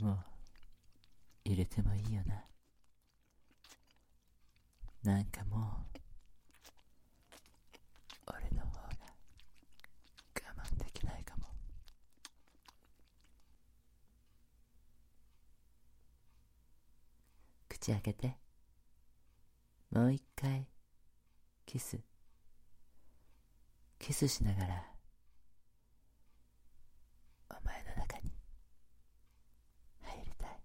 も入れてもいいよな。なんかもう俺の方が我慢できないかも。口開けて。もう一回キスしながらお前の中に入りたい。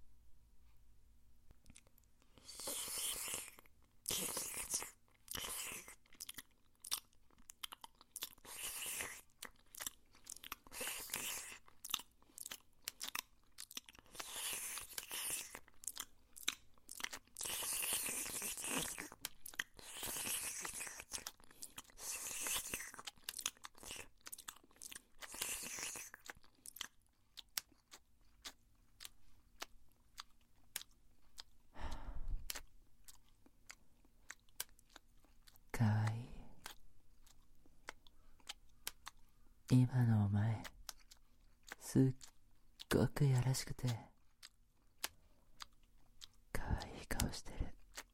かわいい。今のお前すっごくやらしくてかわいい顔してる。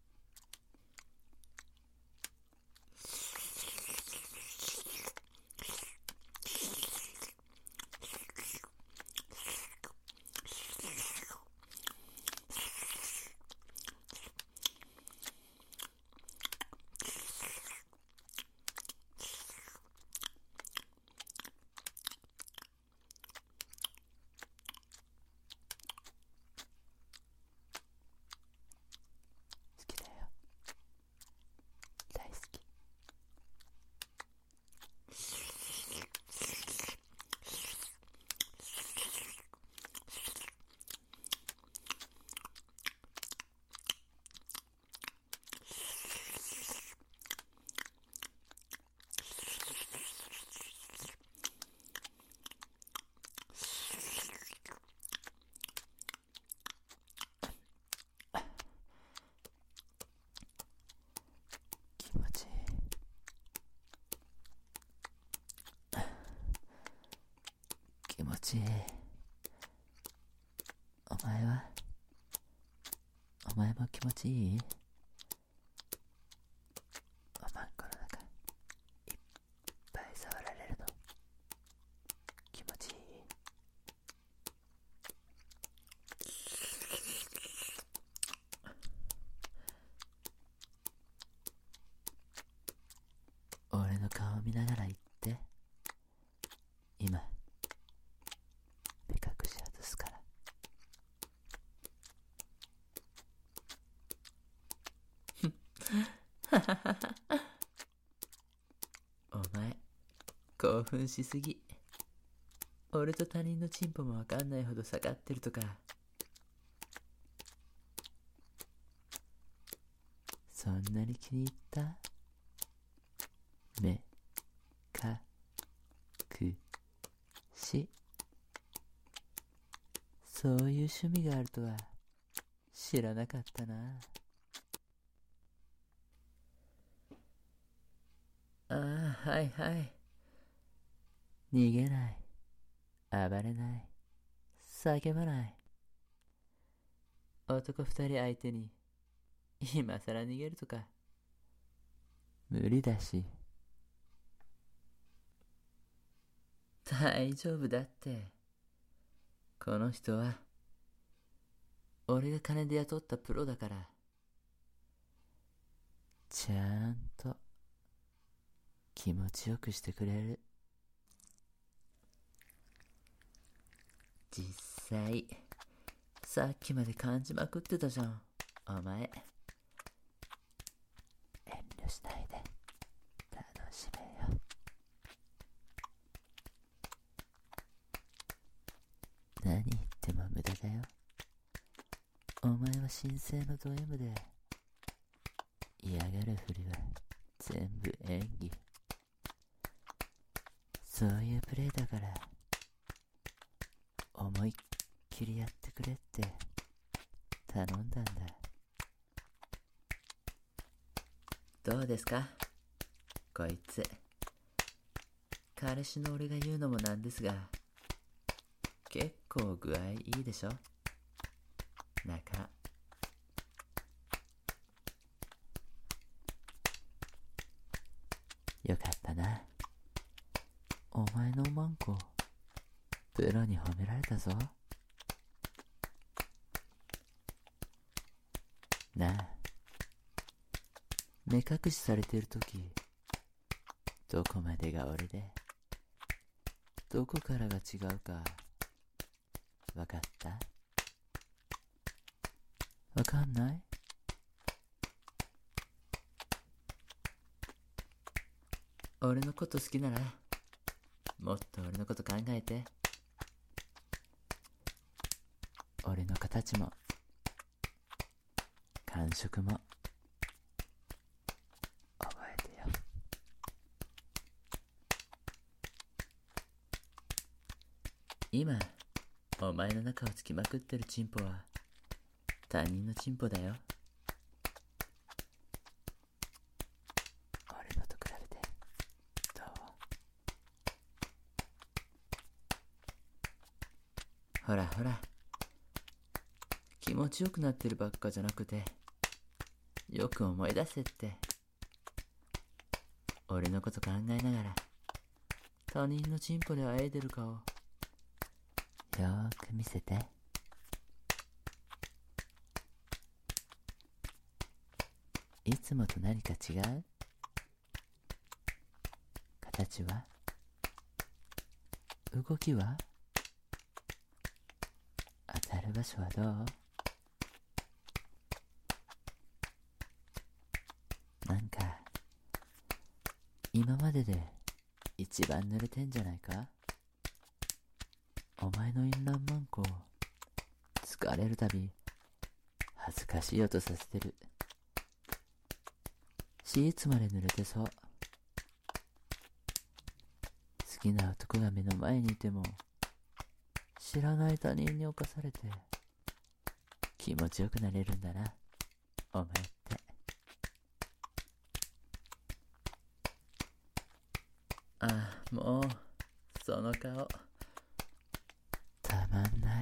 気持ちいい。気持ちいい。お前は？お前も気持ちいい？おまんこの中いっぱい触られるの気持ちいい？俺の顔見ながら言って。今目隠し外すから。お前興奮しすぎ。俺と他人のチンポもわかんないほど下がってるとか。そんなに気に入った？目隠し。そういう趣味があるとは知らなかったな。ああ、はいはい。逃げない、暴れない、叫ばない。男二人相手に今さら逃げるとか無理だし。大丈夫だって。この人は俺が金で雇ったプロだから。ちゃんと気持ちよくしてくれる。実際さっきまで感じまくってたじゃんお前。遠慮しないで楽しめよ。何言っても無駄だよ。お前は神聖のド M で嫌がるふりは全部演技。そういうプレイだから思いっきりやってくれって頼んだんだ。どうですかこいつ。彼氏の俺が言うのもなんですが結構具合いいでしょ。 中。よかったな。お前のおまんこ、プロに褒められたぞ。なあ、目隠しされてるとき、どこまでが俺で、どこからが違うか、わかった？わかんない？俺のこと好きなら、もっと俺のこと考えて。俺の形も、感触も、覚えてよ。今、お前の中をつきまくってるチンポは、他人のチンポだよ。俺のと比べて、どう？ほらほら、気持ちよくなってるばっかじゃなくて、よく思い出せって。俺のこと考えながら、他人のチンポであえいでる顔、よーく見せて。いつもと何か違う？形は？動きは？当たる場所はどう？なんか、今までで一番濡れてんじゃないか？お前のインランマンコ、疲れるたび、恥ずかしい音させてる。シーツまで濡れてそう。好きな男が目の前にいても、知らない他人に侵されて、気持ちよくなれるんだな、お前って。ああ、もう、その顔、たまんない。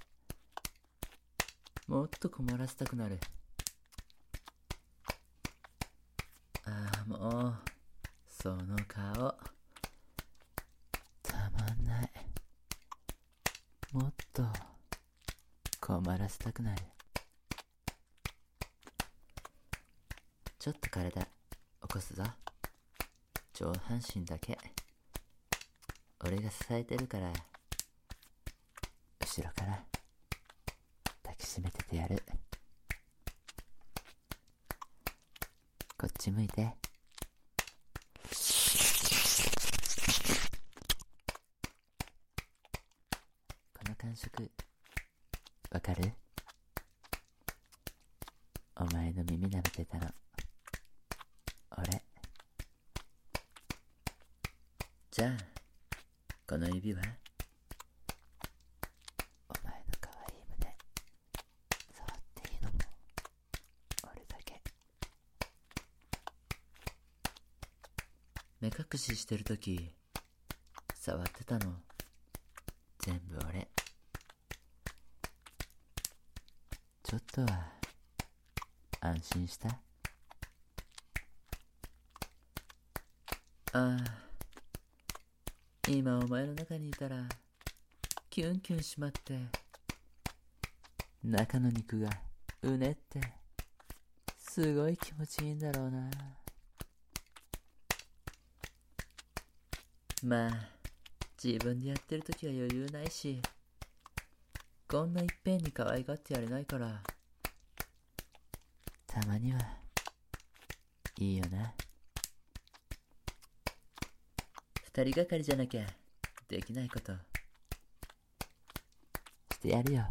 もっと困らせたくなる。ああ、もう、その顔、たまんない。もっと、困らせたくなる。ちょっと体、起こすぞ。上半身だけ。俺が支えてるから、後ろから抱きしめててやる。こっち向いて。この感触、わかる？お前の耳舐めてたの、俺。じゃあ、この指は？お前の可愛い胸、触っていいのも、俺だけ。目隠ししてるとき、触ってたの、全部俺。ちょっとは、安心した？ああ、今お前の中にいたら、キュンキュンしまって、中の肉がうねって、すごい気持ちいいんだろうな。まあ、自分でやってるときは余裕ないし、こんないっぺんに可愛がってやれないから、たまには、いいよな。二人がかりじゃなきゃ、できないこと、してやるよ。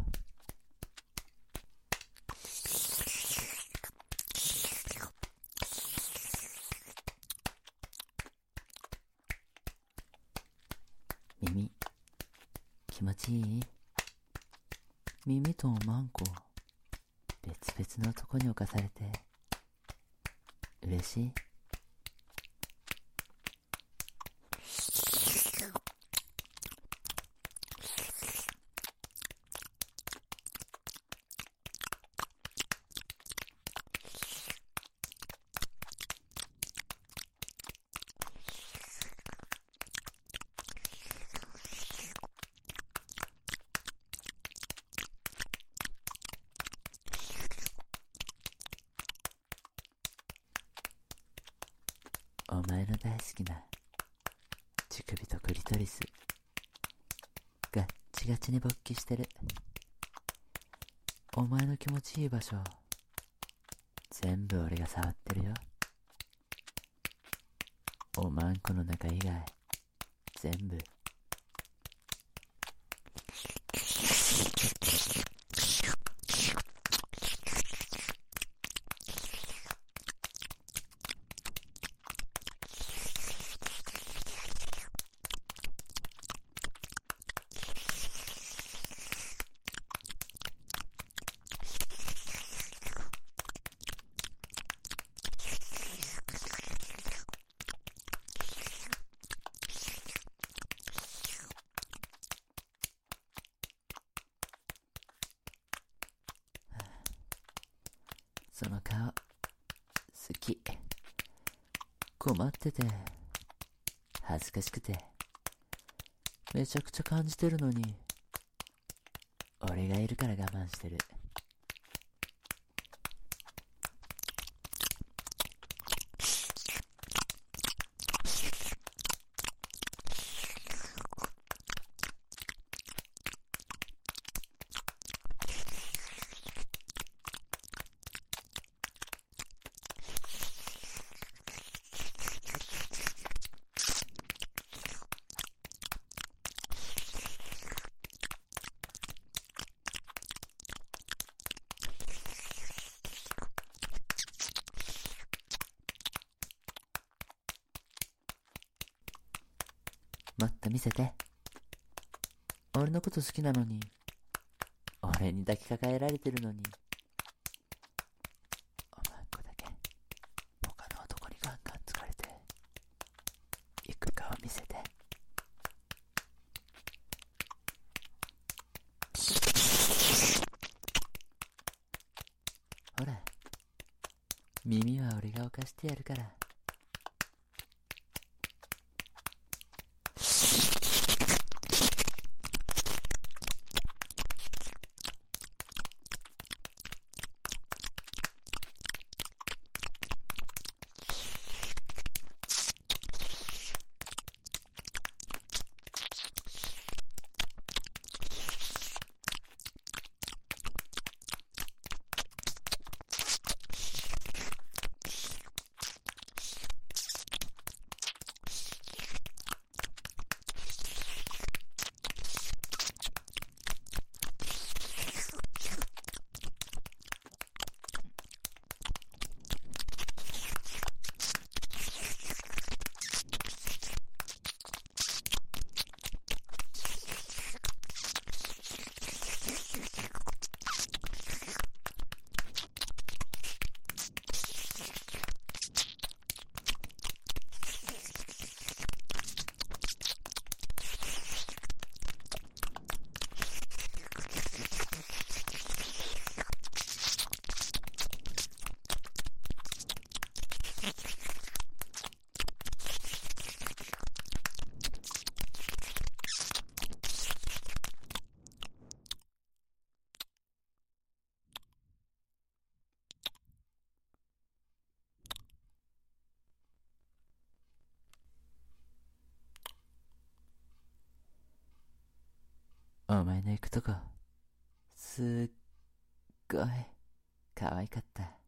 耳、気持ちいい？耳とおまんこ、別々のとこに置かされて、嬉しい？ お前の大好きな乳首とクリトリスガッチガチに勃起してる。お前の気持ちいい場所全部俺が触ってるよ。おまんこの中以外全部。その顔好き。困ってて恥ずかしくてめちゃくちゃ感じてるのに俺がいるから我慢してる。もっと見せて。俺のこと好きなのに俺に抱きかかえられてるのにおまんこだけ他の男にガンガン疲れて行く顔見せて。ほら耳は俺が犯してやるから。お前の行くとこすっごい可愛かった。